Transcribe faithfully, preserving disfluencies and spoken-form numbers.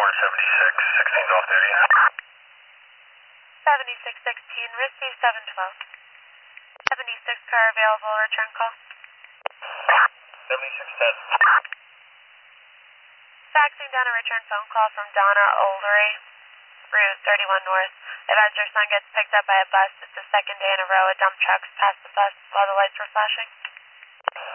seventy-six, sixteen's off duty. seventy-six sixteen, receive seven twelve. seventy-six car available, return call. seventy-six ten. Faxing down a return phone call from Donna Oldery, Route thirty-one North. Advise your son gets picked up by a bus. It's the second day in a row a dump truck's passed the bus while the lights were flashing.